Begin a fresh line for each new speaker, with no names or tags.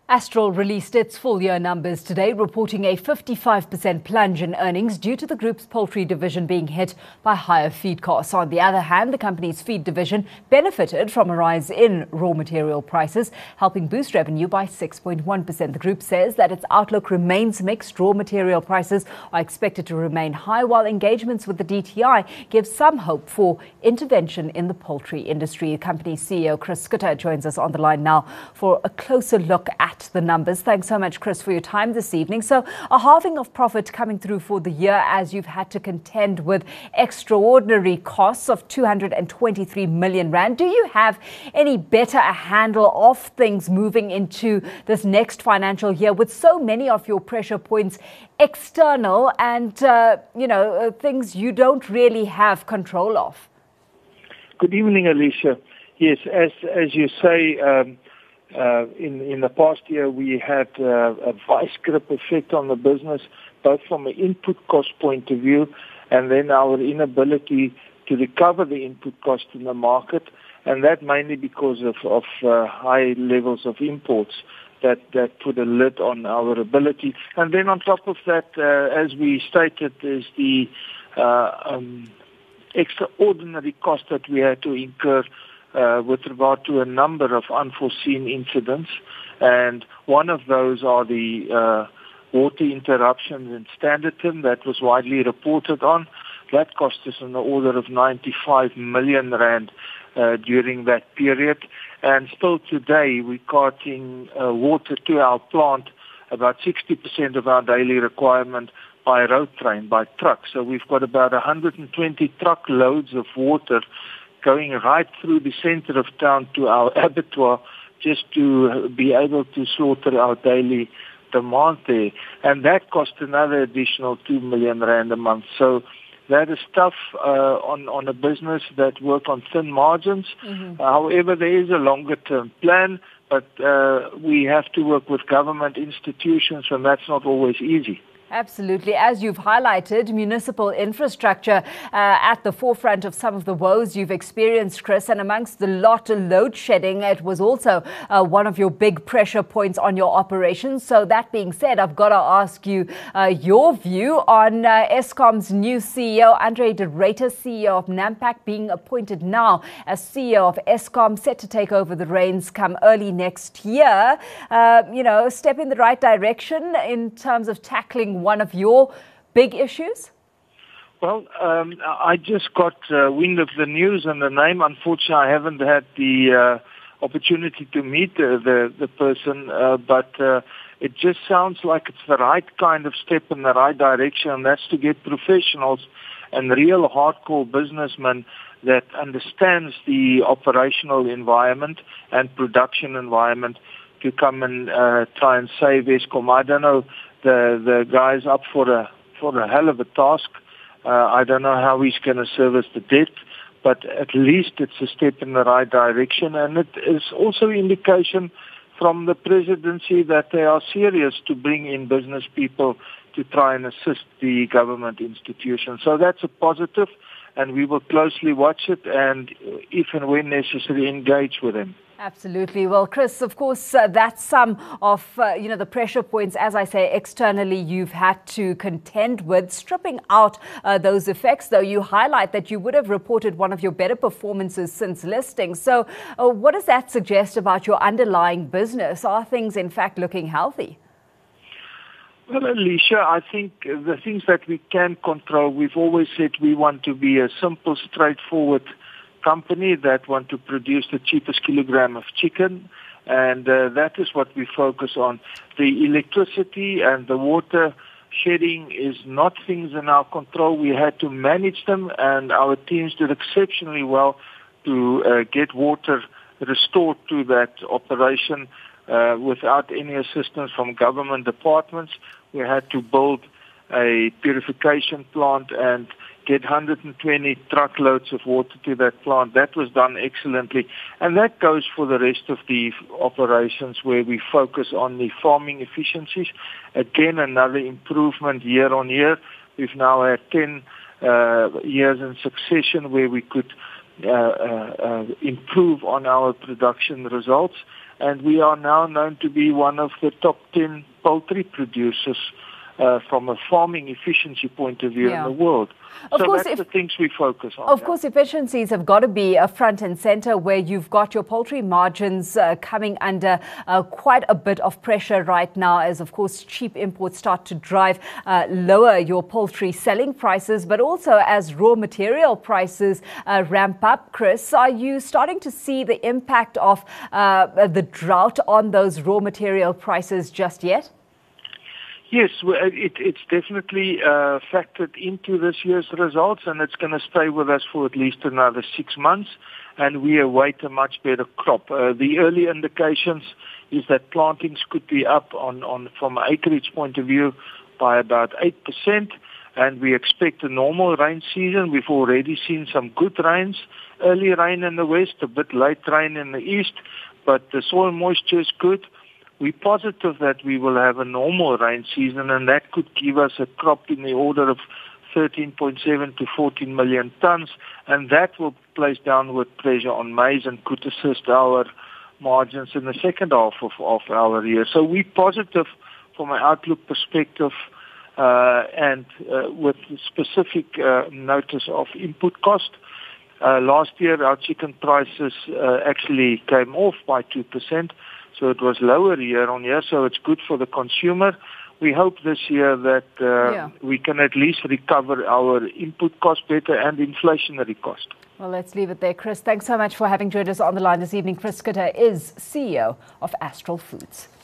Astral released its full-year numbers today, reporting a 55% plunge in earnings due to the group's poultry division being hit by higher feed costs. On the other hand, the company's feed division benefited from a rise in raw material prices, helping boost revenue by 6.1%. The group says that its outlook remains mixed. Raw material prices are expected to remain high, while engagements with the DTI give some hope for intervention in the poultry industry. The company's CEO, Chris Schutte, joins us on the line now for a closer look at the numbers. Thanks so much, Chris, for your time this evening. So a halving of profit coming through for the year as you've had to contend with extraordinary costs of 223 million rand. Do you have any better handle of things moving into this next financial year with so many of your pressure points external and, things you don't really have control of?
Good evening, Alicia. Yes, as you say, in the past year, we had a vice grip effect on the business, both from an input cost point of view and then our inability to recover the input cost in the market, and that mainly because of high levels of imports that put a lid on our ability. And then on top of that, as we stated, is the extraordinary cost that we had to incur with regard to a number of unforeseen incidents, and one of those are the water interruptions in Standerton that was widely reported on. That cost us in the order of 95 million rand during that period, and still today we're carting water to our plant, about 60% of our daily requirement by road train, by truck. So we've got about 120 truckloads of water going right through the center of town to our abattoir just to be able to slaughter our daily demand there. And that cost another additional 2 million rand a month. So that is tough on a business that work on thin margins. Mm-hmm. However, there is a longer-term plan, but we have to work with government institutions, and that's not always easy.
Absolutely. As you've highlighted, municipal infrastructure at the forefront of some of the woes you've experienced, Chris, and amongst the lot of load shedding, it was also one of your big pressure points on your operations. So that being said, I've got to ask you your view on Eskom's new CEO, Andre de Ruyter, CEO of Nampak, being appointed now as CEO of Eskom, set to take over the reins come early next year. Step in the right direction in terms of tackling one of your big issues?
Well, I just got wind of the news and the name. Unfortunately, I haven't had the opportunity to meet the person, but it just sounds like it's the right kind of step in the right direction, and that's to get professionals and real hardcore businessmen that understands the operational environment and production environment to come and try and save Eskom. I don't know. The guy's up for a hell of a task. I don't know how he's going to service the debt, but at least it's a step in the right direction. And it is also indication from the presidency that they are serious to bring in business people to try and assist the government institutions. So that's a positive, and we will closely watch it and, if and when necessary, engage with them.
Absolutely. Well, Chris, of course, that's some of, the pressure points, as I say, externally you've had to contend with. Stripping out those effects, though, you highlight that you would have reported one of your better performances since listing. So what does that suggest about your underlying business? Are things, in fact, looking healthy?
Well, Alicia, I think the things that we can control, we've always said we want to be a simple, straightforward company that want to produce the cheapest kilogram of chicken, and that is what we focus on. The electricity and the water shedding is not things in our control. We had to manage them, and our teams did exceptionally well to get water restored to that operation without any assistance from government departments. We had to build a purification plant and get 120 truckloads of water to that plant. That was done excellently. And that goes for the rest of the operations where we focus on the farming efficiencies. Again, another improvement year on year. We've now had 10 years in succession where we could improve on our production results. And we are now known to be one of the top 10 poultry producers from a farming efficiency point of view in the world. That's the things we focus on.
Of course, efficiencies have got to be front and center, where you've got your poultry margins coming under quite a bit of pressure right now, as of course cheap imports start to drive lower your poultry selling prices, but also as raw material prices ramp up. Chris, are you starting to see the impact of the drought on those raw material prices just yet?
Yes, it's definitely factored into this year's results, and it's going to stay with us for at least another 6 months, and we await a much better crop. The early indications is that plantings could be up from an acreage point of view by about 8%, and we expect a normal rain season. We've already seen some good rains, early rain in the west, a bit late rain in the east, but the soil moisture is good. We're positive that we will have a normal rain season, and that could give us a crop in the order of 13.7 to 14 million tons, and that will place downward pressure on maize and could assist our margins in the second half of our year. So we're positive from an outlook perspective, and with specific notice of input cost. Last year, our chicken prices actually came off by 2%. So it was lower year on year, so it's good for the consumer. We hope this year that we can at least recover our input cost better and inflationary cost.
Well, let's leave it there. Chris, thanks so much for having joined us on the line this evening. Chris Schutte is CEO of Astral Foods.